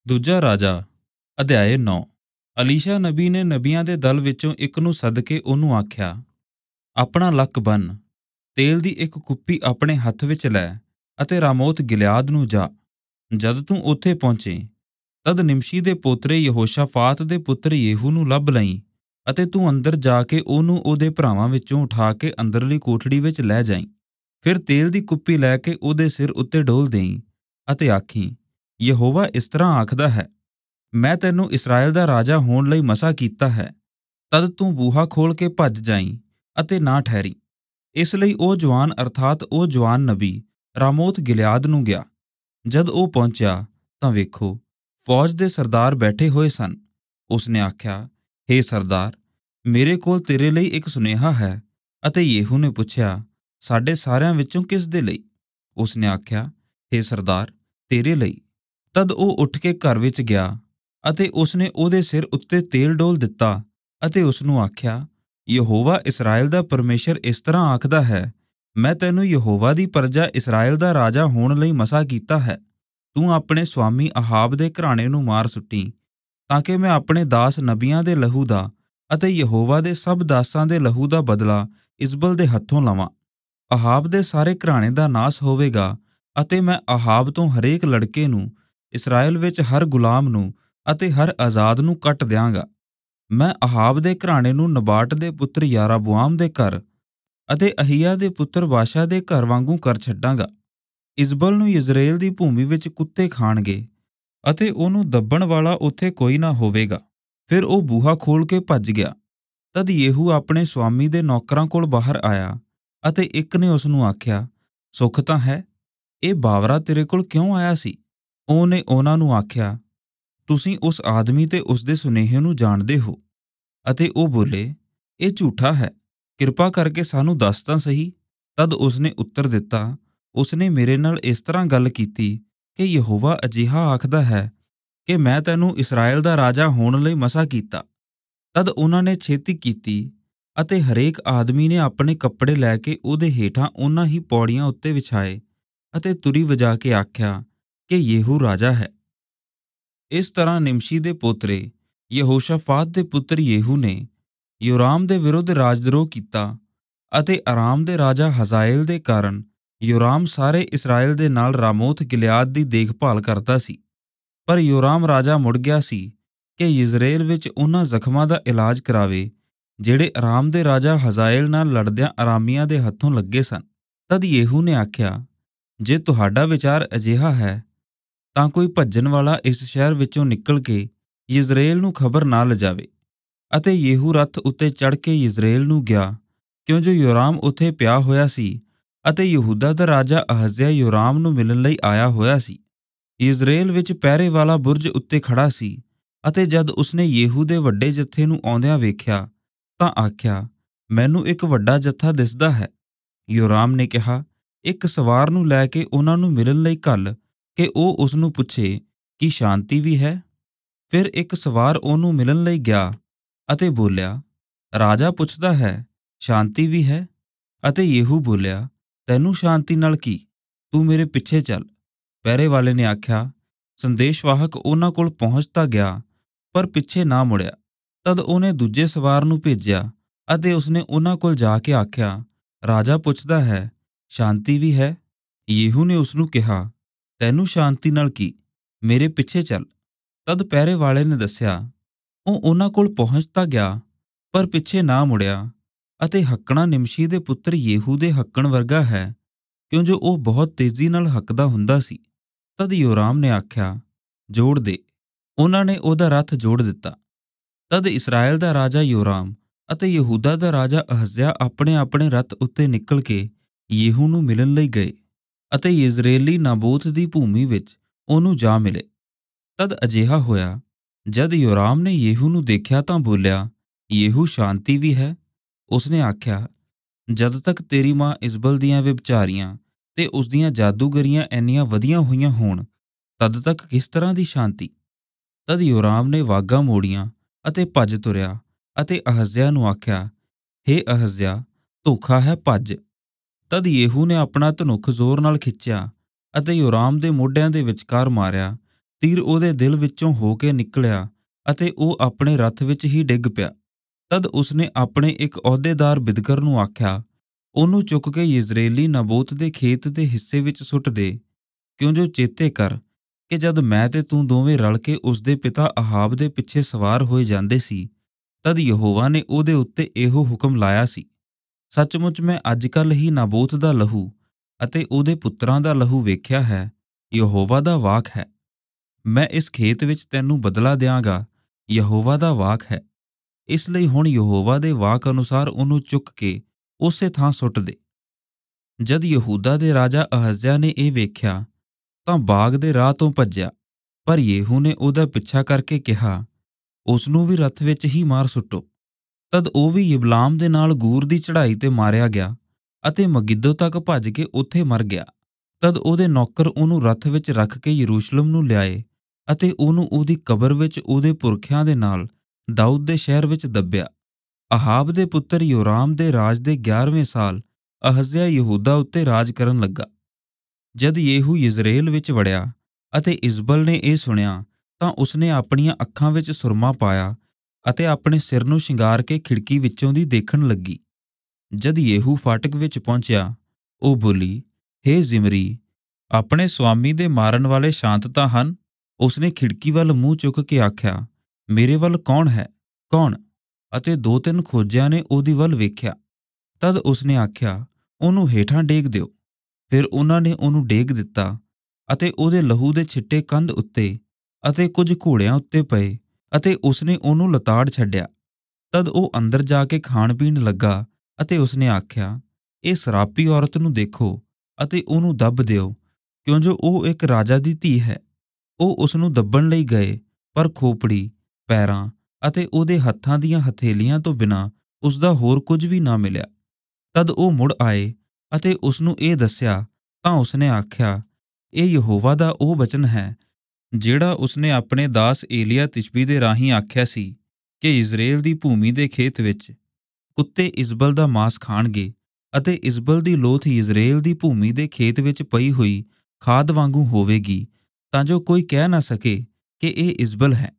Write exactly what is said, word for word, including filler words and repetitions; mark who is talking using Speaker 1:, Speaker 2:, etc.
Speaker 1: ਦੂਜਾ ਰਾਜਾ ਅਧਿਆਇ ਨੌ। ਅਲੀਸ਼ਾ ਨਬੀ ਨੇ ਨਬੀਆਂ ਦੇ ਦਲ ਵਿੱਚੋਂ ਇੱਕ ਨੂੰ ਸੱਦ ਕੇ ਉਹਨੂੰ ਆਖਿਆ, ਆਪਣਾ ਲੱਕ ਬੰਨ੍ਹ, ਤੇਲ ਦੀ ਇੱਕ ਕੁੱਪੀ ਆਪਣੇ ਹੱਥ ਵਿੱਚ ਲੈ ਅਤੇ ਰਾਮੋਤ ਗਿਲਿਆਦ ਨੂੰ ਜਾ। ਜਦ ਤੂੰ ਉੱਥੇ ਪਹੁੰਚੇ ਤਦ ਨਿਮਸ਼ੀ ਦੇ ਪੋਤਰੇ ਯਹੋਸ਼ਾਫਾਤ ਦੇ ਪੁੱਤਰ ਯੇਹੂ ਨੂੰ ਲੱਭ ਲਈਂ ਅਤੇ ਤੂੰ ਅੰਦਰ ਜਾ ਕੇ ਉਹਨੂੰ ਉਹਦੇ ਭਰਾਵਾਂ ਵਿੱਚੋਂ ਉਠਾ ਕੇ ਅੰਦਰਲੀ ਕੋਠੜੀ ਵਿੱਚ ਲੈ ਜਾਈਂ। ਫਿਰ ਤੇਲ ਦੀ ਕੁੱਪੀ ਲੈ ਕੇ ਉਹਦੇ ਸਿਰ ਉੱਤੇ ਡੋਲ ਦੇਈਂ ਅਤੇ ਆਖੀਂ, ਯਹੋਵਾ ਇਸ ਤਰ੍ਹਾਂ ਆਖਦਾ ਹੈ, ਮੈਂ ਤੈਨੂੰ ਇਸਰਾਏਲ ਦਾ ਰਾਜਾ ਹੋਣ ਲਈ ਮਸਾ ਕੀਤਾ ਹੈ। ਤਦ ਤੂੰ ਬੂਹਾ ਖੋਲ ਕੇ ਭੱਜ ਜਾਈਂ ਅਤੇ ਨਾ ਠਹਿਰੀਂ। ਇਸ ਲਈ ਉਹ ਜਵਾਨ ਅਰਥਾਤ ਉਹ ਜਵਾਨ ਨਬੀ ਰਾਮੋਤ ਗਿਲਿਆਦ ਨੂੰ ਗਿਆ। ਜਦ ਉਹ ਪਹੁੰਚਿਆ ਤਾਂ ਵੇਖੋ, ਫੌਜ ਦੇ ਸਰਦਾਰ ਬੈਠੇ ਹੋਏ ਸਨ। ਉਸਨੇ ਆਖਿਆ, ਹੇ ਸਰਦਾਰ, ਮੇਰੇ ਕੋਲ ਤੇਰੇ ਲਈ ਇੱਕ ਸੁਨੇਹਾ ਹੈ। ਅਤੇ ਯੇਹੂ ਨੇ ਪੁੱਛਿਆ, ਸਾਡੇ ਸਾਰਿਆਂ ਵਿੱਚੋਂ ਕਿਸ ਦੇ ਲਈ? ਉਸਨੇ ਆਖਿਆ, ਹੇ ਸਰਦਾਰ, ਤੇਰੇ ਲਈ। ਤਦ ਉਹ ਉੱਠ ਕੇ ਘਰ ਵਿੱਚ ਗਿਆ ਅਤੇ ਉਸਨੇ ਉਹਦੇ ਸਿਰ ਉੱਤੇ ਤੇਲ ਡੋਲ ਦਿੱਤਾ ਅਤੇ ਉਸਨੂੰ ਆਖਿਆ, ਯਹੋਵਾ ਇਸਰਾਏਲ ਦਾ ਪਰਮੇਸ਼ਰ ਇਸ ਤਰ੍ਹਾਂ ਆਖਦਾ ਹੈ, ਮੈਂ ਤੈਨੂੰ ਯਹੋਵਾ ਦੀ ਪਰਜਾ ਇਸਰਾਏਲ ਦਾ ਰਾਜਾ ਹੋਣ ਲਈ ਮਸਾ ਕੀਤਾ ਹੈ। ਤੂੰ ਆਪਣੇ ਸੁਆਮੀ ਅਹਾਬ ਦੇ ਘਰਾਣੇ ਨੂੰ ਮਾਰ ਸੁੱਟੀ, ਤਾਂ ਕਿ ਮੈਂ ਆਪਣੇ ਦਾਸ ਨਬੀਆਂ ਦੇ ਲਹੂ ਦਾ ਅਤੇ ਯਹੋਵਾ ਦੇ ਸਭ ਦਾਸਾਂ ਦੇ ਲਹੂ ਦਾ ਬਦਲਾ ਇਜ਼ਬਲ ਦੇ ਹੱਥੋਂ ਲਵਾਂ। ਅਹਾਬ ਦੇ ਸਾਰੇ ਘਰਾਣੇ ਦਾ ਨਾਸ ਹੋਵੇਗਾ ਅਤੇ ਮੈਂ ਅਹਾਬ ਤੋਂ ਹਰੇਕ ਲੜਕੇ ਨੂੰ, ਇਸਰਾਏਲ ਵਿੱਚ ਹਰ ਗੁਲਾਮ ਨੂੰ ਅਤੇ ਹਰ ਆਜ਼ਾਦ ਨੂੰ ਕੱਟ ਦਿਆਂਗਾ। ਮੈਂ ਅਹਾਬ ਦੇ ਘਰਾਣੇ ਨੂੰ ਨਬਾਟ ਦੇ ਪੁੱਤਰ ਯਾਰਾਬੁਆਮ ਦੇ ਘਰ ਅਤੇ ਅਹੀਆ ਦੇ ਪੁੱਤਰ ਬਾਸ਼ਾ ਦੇ ਘਰ ਵਾਂਗੂ ਕਰ ਛੱਡਾਂਗਾ। ਇਜ਼ਬਲ ਨੂੰ ਯਿਜ਼ਰੇਲ ਦੀ ਭੂਮੀ ਵਿੱਚ ਕੁੱਤੇ ਖਾਣਗੇ ਅਤੇ ਉਹਨੂੰ ਦੱਬਣ ਵਾਲਾ ਉੱਥੇ ਕੋਈ ਨਾ ਹੋਵੇਗਾ। ਫਿਰ ਉਹ ਬੂਹਾ ਖੋਲ ਕੇ ਭੱਜ ਗਿਆ। ਤਦ ਯੇਹੂ ਆਪਣੇ ਸੁਆਮੀ ਦੇ ਨੌਕਰਾਂ ਕੋਲ ਬਾਹਰ ਆਇਆ ਅਤੇ ਇੱਕ ਨੇ ਉਸਨੂੰ ਆਖਿਆ, ਸੁੱਖ ਤਾਂ ਹੈ, ਇਹ ਬਾਵਰਾ ਤੇਰੇ ਕੋਲ ਕਿਉਂ ਆਇਆ ਸੀ? ਉਹਨੇ ਉਹਨਾਂ ਨੂੰ ਆਖਿਆ, ਤੁਸੀਂ ਉਸ ਆਦਮੀ ਤੇ ਉਸਦੇ ਸੁਨੇਹੇ ਨੂੰ ਜਾਣਦੇ ਹੋ। ਅਤੇ ਉਹ ਬੋਲੇ, ਇਹ ਝੂਠਾ ਹੈ, ਕਿਰਪਾ ਕਰਕੇ ਸਾਨੂੰ ਦੱਸ ਤਾਂ ਸਹੀ। ਤਦ ਉਸਨੇ ਉੱਤਰ ਦਿੱਤਾ, ਉਸਨੇ ਮੇਰੇ ਨਾਲ ਇਸ ਤਰ੍ਹਾਂ ਗੱਲ ਕੀਤੀ ਕਿ ਯਹੋਵਾ ਅਜਿਹਾ ਆਖਦਾ ਹੈ ਕਿ ਮੈਂ ਤੈਨੂੰ ਇਸਰਾਏਲ ਦਾ ਰਾਜਾ ਹੋਣ ਲਈ ਮਸਾ ਕੀਤਾ। ਤਦ ਉਹਨਾਂ ਨੇ ਛੇਤੀ ਕੀਤੀ ਅਤੇ ਹਰੇਕ ਆਦਮੀ ਨੇ ਆਪਣੇ ਕੱਪੜੇ ਲੈ ਕੇ ਉਹਦੇ ਹੇਠਾਂ ਉਹਨਾਂ ਹੀ ਪੌੜੀਆਂ ਉੱਤੇ ਵਿਛਾਏ ਅਤੇ ਤੁਰੀ ਵਜਾ ਕੇ ਆਖਿਆ ਕਿ ਯੇਹੂ ਰਾਜਾ ਹੈ। ਇਸ ਤਰ੍ਹਾਂ ਨਿਮਸ਼ੀ ਦੇ ਪੋਤਰੇ ਯਹੋਸ਼ਾਫਾਤ ਦੇ ਪੁੱਤਰ ਯੇਹੂ ਨੇ ਯੋਰਾਮ ਦੇ ਵਿਰੁੱਧ ਰਾਜਦਰੋਹ ਕੀਤਾ ਅਤੇ ਅਰਾਮ ਦੇ ਰਾਜਾ ਹਜ਼ਾਏਲ ਦੇ ਕਾਰਨ ਯੋਰਾਮ ਸਾਰੇ ਇਸਰਾਏਲ ਦੇ ਨਾਲ ਰਾਮੋਤ ਗਿਲਿਆਦ ਦੀ ਦੇਖਭਾਲ ਕਰਦਾ ਸੀ। ਪਰ ਯੋਰਾਮ ਰਾਜਾ ਮੁੜ ਗਿਆ ਸੀ ਕਿ ਯਿਜ਼ਰੇਲ ਵਿੱਚ ਉਹਨਾਂ ਜ਼ਖਮਾਂ ਦਾ ਇਲਾਜ ਕਰਾਵੇ ਜਿਹੜੇ ਅਰਾਮ ਦੇ ਰਾਜਾ ਹਜ਼ਾਏਲ ਨਾਲ ਲੜਦਿਆਂ ਅਰਾਮੀਆਂ ਦੇ ਹੱਥੋਂ ਲੱਗੇ ਸਨ। ਤਦ ਯੇਹੂ ਨੇ ਆਖਿਆ, ਜੇ ਤੁਹਾਡਾ ਵਿਚਾਰ ਅਜਿਹਾ ਹੈ ਤਾਂ ਕੋਈ ਭੱਜਣ ਵਾਲਾ ਇਸ ਸ਼ਹਿਰ ਵਿੱਚੋਂ ਨਿਕਲ ਕੇ ਯਿਜ਼ਰੇਲ ਨੂੰ ਖਬਰ ਨਾ ਲਿਜਾਵੇ। ਅਤੇ ਯੇਹੂ ਰੱਥ ਉੱਤੇ ਚੜ੍ਹ ਕੇ ਯਿਜ਼ਰੇਲ ਨੂੰ ਗਿਆ, ਕਿਉਂ ਜੋ ਯੋਰਾਮ ਉੱਥੇ ਪਿਆ ਹੋਇਆ ਸੀ ਅਤੇ ਯਹੂਦਾ ਦਾ ਰਾਜਾ ਅਹਜ਼ਿਆ ਯੋਰਾਮ ਨੂੰ ਮਿਲਣ ਲਈ ਆਇਆ ਹੋਇਆ ਸੀ। ਯਿਜ਼ਰੇਲ ਵਿੱਚ ਪਹਿਰੇ ਵਾਲਾ ਬੁਰਜ ਉੱਤੇ ਖੜਾ ਸੀ ਅਤੇ ਜਦ ਉਸਨੇ ਯੇਹੂ ਦੇ ਵੱਡੇ ਜੱਥੇ ਨੂੰ ਆਉਂਦਿਆਂ ਵੇਖਿਆ ਤਾਂ ਆਖਿਆ, ਮੈਨੂੰ ਇੱਕ ਵੱਡਾ ਜੱਥਾ ਦਿਸਦਾ ਹੈ। ਯੋਰਾਮ ਨੇ ਕਿਹਾ, ਇੱਕ ਸਵਾਰ ਨੂੰ ਲੈ ਕੇ ਉਹਨਾਂ ਨੂੰ ਮਿਲਣ ਲਈ ਘੱਲ ਕਿ ਉਹ ਉਸਨੂੰ ਪੁੱਛੇ ਕਿ ਸ਼ਾਂਤੀ ਵੀ ਹੈ। ਫਿਰ ਇੱਕ ਸਵਾਰ ਉਹਨੂੰ ਮਿਲਣ ਲਈ ਗਿਆ ਅਤੇ ਬੋਲਿਆ, ਰਾਜਾ ਪੁੱਛਦਾ ਹੈ, ਸ਼ਾਂਤੀ ਵੀ ਹੈ? ਅਤੇ ਯੇਹੂ ਬੋਲਿਆ, ਤੈਨੂੰ ਸ਼ਾਂਤੀ ਨਾਲ ਕੀ, ਤੂੰ ਮੇਰੇ ਪਿੱਛੇ ਚੱਲ। ਪਹਿਰੇ ਵਾਲੇ ਨੇ ਆਖਿਆ, ਸੰਦੇਸ਼ਵਾਹਕ ਉਹਨਾਂ ਕੋਲ ਪਹੁੰਚ ਤਾਂ ਗਿਆ ਪਰ ਪਿੱਛੇ ਨਾ ਮੁੜਿਆ। ਤਦ ਉਹਨੇ ਦੂਜੇ ਸਵਾਰ ਨੂੰ ਭੇਜਿਆ ਅਤੇ ਉਸਨੇ ਉਹਨਾਂ ਕੋਲ ਜਾ ਕੇ ਆਖਿਆ, ਰਾਜਾ ਪੁੱਛਦਾ ਹੈ, ਸ਼ਾਂਤੀ ਵੀ ਹੈ? ਯੇਹੂ ਨੇ ਉਸਨੂੰ ਕਿਹਾ, ਤੈਨੂੰ ਸ਼ਾਂਤੀ ਨਾਲ ਕੀ, ਮੇਰੇ ਪਿੱਛੇ ਚੱਲ। ਤਦ ਪਹਿਰੇ ਵਾਲੇ ਨੇ ਦੱਸਿਆ, ਉਹ ਉਹਨਾਂ ਕੋਲ ਪਹੁੰਚ ਤਾਂ ਗਿਆ ਪਰ ਪਿੱਛੇ ਨਾ ਮੁੜਿਆ ਅਤੇ ਹੱਕਣਾ ਨਿਮਸ਼ੀ ਦੇ ਪੁੱਤਰ ਯੇਹੂ ਦੇ ਹੱਕਣ ਵਰਗਾ ਹੈ, ਕਿਉਂ ਜੋ ਉਹ ਬਹੁਤ ਤੇਜ਼ੀ ਨਾਲ ਹੱਕਦਾ ਹੁੰਦਾ ਸੀ। ਤਦ ਯੋਰਾਮ ਨੇ ਆਖਿਆ, ਜੋੜ ਦੇ। ਉਹਨਾਂ ਨੇ ਉਹਦਾ ਰੱਥ ਜੋੜ ਦਿੱਤਾ। ਤਦ ਇਸਰਾਏਲ ਦਾ ਰਾਜਾ ਯੋਰਾਮ ਅਤੇ ਯਹੂਦਾ ਦਾ ਰਾਜਾ ਅਹਜ਼ਿਆ ਆਪਣੇ ਆਪਣੇ ਰੱਥ ਉੱਤੇ ਨਿਕਲ ਕੇ ਯੇਹੂ ਨੂੰ ਮਿਲਣ ਲਈ ਗਏ ਅਤੇ ਯਿਜ਼ਰੇਲੀ ਨਾਬੋਤ ਦੀ ਭੂਮੀ ਵਿੱਚ ਉਹਨੂੰ ਜਾ ਮਿਲੇ। ਤਦ ਅਜਿਹਾ ਹੋਇਆ, ਜਦ ਯੋਰਾਮ ਨੇ ਯੇਹੂ ਨੂੰ ਦੇਖਿਆ ਤਾਂ ਬੋਲਿਆ, ਯੇਹੂ ਸ਼ਾਂਤੀ ਵੀ ਹੈ? ਉਸਨੇ ਆਖਿਆ, ਜਦ ਤੱਕ ਤੇਰੀ ਮਾਂ ਇਜ਼ਬਲ ਦੀਆਂ ਵਿਭਚਾਰੀਆਂ ਤੇ ਉਸਦੀਆਂ ਜਾਦੂਗਰੀਆਂ ਇੰਨੀਆਂ ਵਧੀਆਂ ਹੋਈਆਂ ਹੋਣ ਤਦ ਤੱਕ ਕਿਸ ਤਰ੍ਹਾਂ ਦੀ ਸ਼ਾਂਤੀ? ਤਦ ਯੋਰਾਮ ਨੇ ਵਾਗਾਂ ਮੋੜੀਆਂ ਅਤੇ ਭੱਜ ਤੁਰਿਆ ਅਤੇ ਅਹਜ਼ਿਆ ਨੂੰ ਆਖਿਆ, ਹੇ ਅਹਜ਼ਿਆ, ਧੋਖਾ ਹੈ, ਭੱਜ। ਤਦ ਯੇਹੂ ਨੇ ਆਪਣਾ ਧਨੁੱਖ ਜ਼ੋਰ ਨਾਲ ਖਿੱਚਿਆ ਅਤੇ ਯੋਰਾਮ ਦੇ ਮੋਢਿਆਂ ਦੇ ਵਿਚਕਾਰ ਮਾਰਿਆ ਤੀਰ ਉਹਦੇ ਦਿਲ ਵਿੱਚੋਂ ਹੋ ਕੇ ਨਿਕਲਿਆ ਅਤੇ ਉਹ ਆਪਣੇ ਰੱਥ ਵਿੱਚ ਹੀ ਡਿੱਗ ਪਿਆ। ਤਦ ਉਸਨੇ ਆਪਣੇ ਇੱਕ ਅਹੁਦੇਦਾਰ ਬਿਦਕਰ ਨੂੰ ਆਖਿਆ, ਉਹਨੂੰ ਚੁੱਕ ਕੇ ਯਿਜ਼ਰੇਲੀ ਨਬੋਤ ਦੇ ਖੇਤ ਦੇ ਹਿੱਸੇ ਵਿੱਚ ਸੁੱਟ ਦੇ, ਕਿਉਂ ਜੋ ਚੇਤੇ ਕਰ ਕਿ ਜਦ ਮੈਂ ਤੇ ਤੂੰ ਦੋਵੇਂ ਰਲ ਕੇ ਉਸਦੇ ਪਿਤਾ ਅਹਾਬ ਦੇ ਪਿੱਛੇ ਸਵਾਰ ਹੋਏ ਜਾਂਦੇ ਸੀ, ਤਦ ਯਹੋਵਾ ਨੇ ਉਹਦੇ ਉੱਤੇ ਇਹੋ ਹੁਕਮ ਲਾਇਆ ਸੀ, ਸੱਚਮੁੱਚ ਮੈਂ ਅੱਜ ਕੱਲ੍ਹ ਹੀ ਨਾਬੋਤ ਦਾ ਲਹੂ ਅਤੇ ਉਹਦੇ ਪੁੱਤਰਾਂ ਦਾ ਲਹੂ ਵੇਖਿਆ ਹੈ। ਯਹੋਵਾ ਦਾ ਵਾਕ ਹੈ, ਮੈਂ ਇਸ ਖੇਤ ਵਿੱਚ ਤੈਨੂੰ ਬਦਲਾ ਦਿਆਂਗਾ। ਯਹੋਵਾ ਦਾ ਵਾਕ ਹੈ। ਇਸ ਲਈ ਹੁਣ ਯਹੋਵਾ ਦੇ ਵਾਕ ਅਨੁਸਾਰ ਉਹਨੂੰ ਚੁੱਕ ਕੇ ਉਸੇ ਥਾਂ ਸੁੱਟ ਦੇ। ਜਦ ਯਹੂਦਾ ਦੇ ਰਾਜਾ ਅਹਜ਼ਿਆ ਨੇ ਇਹ ਵੇਖਿਆ ਤਾਂ ਬਾਗ ਦੇ ਰਾਹ ਤੋਂ ਭੱਜਿਆ, ਪਰ ਯੇਹੂ ਨੇ ਉਹਦਾ ਪਿੱਛਾ ਕਰਕੇ ਕਿਹਾ, ਉਸ ਨੂੰ ਵੀ ਰੱਥ ਵਿੱਚ ਹੀ ਮਾਰ ਸੁੱਟੋ। ਤਦ ਉਹ ਵੀ ਯਬਲਾਮ ਦੇ ਨਾਲ ਗੂਰ ਦੀ ਚੜ੍ਹਾਈ ਤੇ ਮਾਰਿਆ ਗਿਆ ਅਤੇ ਮਗਿੱਦੋ ਤੱਕ ਭੱਜ ਕੇ ਉੱਥੇ ਮਰ ਗਿਆ। ਤਦ ਉਹਦੇ ਨੌਕਰ ਉਹਨੂੰ ਰੱਥ ਵਿੱਚ ਰੱਖ ਕੇ ਯਰੂਸ਼ਲਮ ਨੂੰ ਲਿਆਏ ਅਤੇ ਉਹਨੂੰ ਉਹਦੀ ਕਬਰ ਵਿੱਚ ਉਹਦੇ ਪੁਰਖਿਆਂ ਦੇ ਨਾਲ ਦਾਊਦ ਦੇ ਸ਼ਹਿਰ ਵਿੱਚ ਦੱਬਿਆ। ਅਹਾਬ ਦੇ ਪੁੱਤਰ ਯੋਰਾਮ ਦੇ ਰਾਜ ਦੇ ਗਿਆਰਵੇਂ ਸਾਲ ਅਹਜ਼ਿਆ ਯਹੂਦਾ ਉੱਤੇ ਰਾਜ ਕਰਨ ਲੱਗਾ। ਜਦ ਯੇਹੂ ਯਿਜ਼ਰੇਲ ਵਿੱਚ ਵੜਿਆ ਅਤੇ ਇਜ਼ਬਲ ਨੇ ਇਹ ਸੁਣਿਆ ਤਾਂ ਉਸਨੇ ਆਪਣੀਆਂ ਅੱਖਾਂ ਵਿੱਚ ਸੁਰਮਾ ਪਾਇਆ ਅਤੇ ਆਪਣੇ ਸਿਰ ਨੂੰ ਸ਼ਿੰਗਾਰ ਕੇ ਖਿੜਕੀ ਵਿੱਚੋਂ ਦੀ ਦੇਖਣ ਲੱਗੀ। ਜਦ ਯੇਹੂ ਫਾਟਕ ਵਿੱਚ ਪਹੁੰਚਿਆ, ਉਹ ਬੋਲੀ, ਹੇ ਜ਼ਿਮਰੀ, ਆਪਣੇ ਸੁਆਮੀ ਦੇ ਮਾਰਨ ਵਾਲੇ ਸ਼ਾਂਤ ਤਾਂ ਹਨ? ਉਸਨੇ ਖਿੜਕੀ ਵੱਲ ਮੂੰਹ ਚੁੱਕ ਕੇ ਆਖਿਆ, ਮੇਰੇ ਵੱਲ ਕੌਣ ਹੈ, ਕੌਣ? ਅਤੇ ਦੋ ਤਿੰਨ ਖੋਜਿਆਂ ਨੇ ਉਹਦੀ ਵੱਲ ਵੇਖਿਆ। ਤਦ ਉਸਨੇ ਆਖਿਆ, ਉਹਨੂੰ ਹੇਠਾਂ ਡੇਗ ਦਿਓ। ਫਿਰ ਉਹਨਾਂ ਨੇ ਉਹਨੂੰ ਡੇਗ ਦਿੱਤਾ ਅਤੇ ਉਹਦੇ ਲਹੂ ਦੇ ਛਿੱਟੇ ਕੰਧ ਉੱਤੇ ਅਤੇ ਕੁਝ ਘੋੜਿਆਂ ਉੱਤੇ ਪਏ ਅਤੇ ਉਸਨੇ ਉਹਨੂੰ ਲਤਾੜ ਛੱਡਿਆ। ਤਦ ਉਹ ਅੰਦਰ ਜਾ ਕੇ ਖਾਣ ਪੀਣ ਲੱਗਾ ਅਤੇ ਉਸਨੇ ਆਖਿਆ, ਇਹ ਸਰਾਪੀ ਔਰਤ ਨੂੰ ਦੇਖੋ ਅਤੇ ਉਹਨੂੰ ਦੱਬ ਦਿਓ, ਕਿਉਂ ਜੋ ਉਹ ਇੱਕ ਰਾਜਾ ਦੀ ਧੀ ਹੈ। ਉਹ ਉਸਨੂੰ ਦੱਬਣ ਲਈ ਗਏ, ਪਰ ਖੋਪੜੀ, ਪੈਰਾਂ ਅਤੇ ਉਹਦੇ ਹੱਥਾਂ ਦੀਆਂ ਹਥੇਲੀਆਂ ਤੋਂ ਬਿਨਾਂ ਉਸਦਾ ਹੋਰ ਕੁਝ ਵੀ ਨਾ ਮਿਲਿਆ। ਤਦ ਉਹ ਮੁੜ ਆਏ ਅਤੇ ਉਸਨੂੰ ਇਹ ਦੱਸਿਆ ਤਾਂ ਉਸਨੇ ਆਖਿਆ, ਇਹ ਯਹੋਵਾ ਦਾ ਉਹ ਬਚਨ ਹੈ ਜਿਹੜਾ ਉਸਨੇ ਆਪਣੇ ਦਾਸ ਏਲੀਆ ਤਿਸ਼ਬੀ ਦੇ ਰਾਹੀਂ ਆਖਿਆ ਸੀ ਕਿ ਇਜ਼ਰਾਏਲ ਦੀ ਭੂਮੀ ਦੇ ਖੇਤ ਵਿੱਚ ਕੁੱਤੇ ਇਜ਼ਬਲ ਦਾ ਮਾਸ ਖਾਣਗੇ ਅਤੇ ਇਜ਼ਬਲ ਦੀ ਲੋਥ ਇਜ਼ਰਾਏਲ ਦੀ ਭੂਮੀ ਦੇ ਖੇਤ ਵਿੱਚ ਪਈ ਹੋਈ ਖਾਦ ਵਾਂਗੂ ਹੋਵੇਗੀ, ਤਾਂ ਜੋ ਕੋਈ ਕਹਿ ਨਾ ਸਕੇ ਕਿ ਇਹ ਇਜ਼ਬਲ ਹੈ।